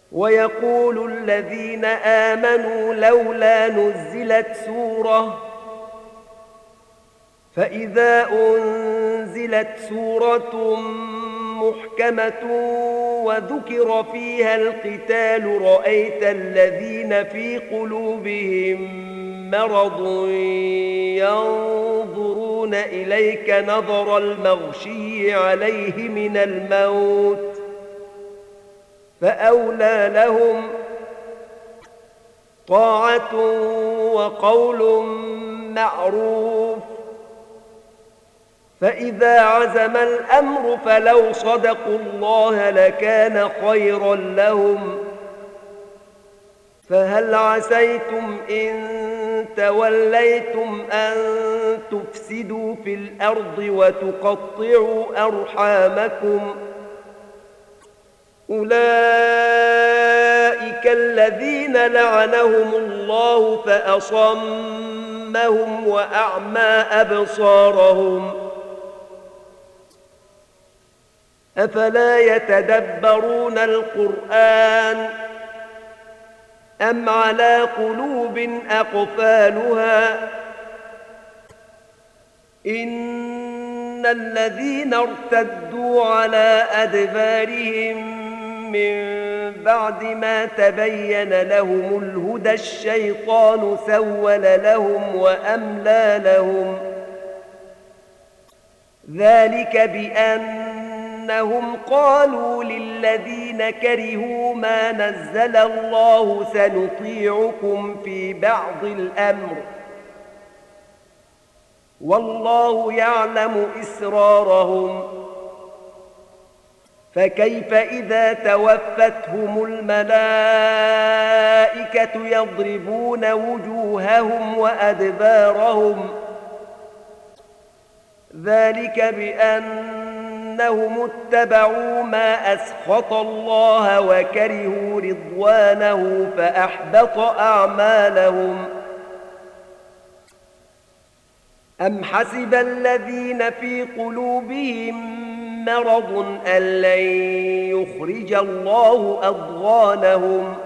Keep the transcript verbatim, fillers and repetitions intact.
ويقول الذين آمنوا لولا نزلت سورة فإذا أنزلت سورة محكمة وذكر فيها القتال رأيت الذين في قلوبهم مرض ينظرون إليك نظر المغشي عليه من الموت فأولى لهم طاعة وقول معروف. فإذا عزم الأمر فلو صدقوا الله لكان خيرا لهم. فهل عسيتم إن توليتم أن تفسدوا في الأرض وتقطعوا أرحامكم أولئك الذين لعنهم الله فأصمهم وأعمى أبصارهم أفلا يتدبرون القرآن أم على قلوب أقفالها إن الذين ارتدوا على أدبارهم من بعد ما تبين لهم الهدى الشيطان سول لهم وأملى لهم ذلك بأنهم قالوا للذين كرهوا ما نزل الله سنطيعكم في بعض الأمر والله يعلم إسرارهم فكيف إذا توفتهم الملائكة يضربون وجوههم وأدبارهم ذلك بأنهم اتبعوا ما أسخط الله وكرهوا رضوانه فأحبط أعمالهم. أم حسب الذين في قلوبهم مرض أن لن يخرج الله أضغانهم